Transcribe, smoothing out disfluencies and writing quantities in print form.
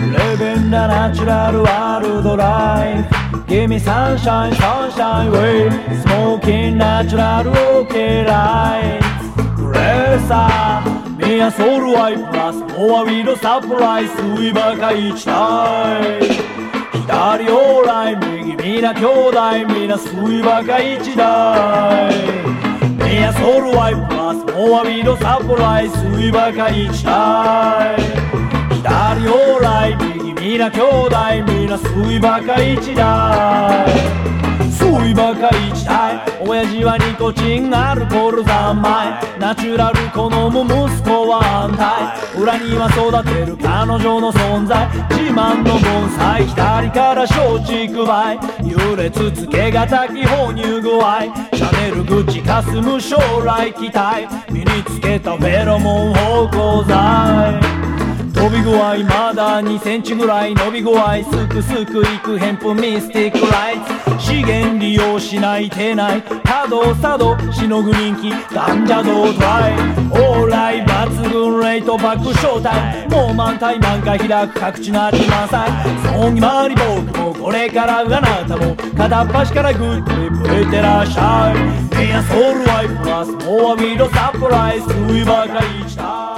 Living the natural world life. Give me sunshine, sunshine way. Smoking natural okay lights. Pressa me a soul white plus more with supply 水ばかいちたい左オーライ右みな兄弟みな水ばかいちたいme a soul white plus more with supply 水ばかいちたい左オーライ右みな兄弟みな水ばかいちたい水ばかりしたい親父はニコチンアルコール三昧ナチュラル好む息子は反対裏には育てる彼女の存在自慢の盆栽左から松竹梅揺れつつけがたき放乳具合シャネル口かすむ将来期待身につけたフェロモン芳香剤飛び具合まだ2センチぐらい伸び具合すくすくいくヘンプミスティックライツ資源利用しない手ない多動作動しのぐ人気患者動トライオーライ抜群レイトバックショータイムもう満タイ満開開く各地の秋満載そぎ回り僕もこれからあなたも片っ端からグッと増えてらっしゃいメアソウルワイプラスモアウィードサプライズ水ばかりした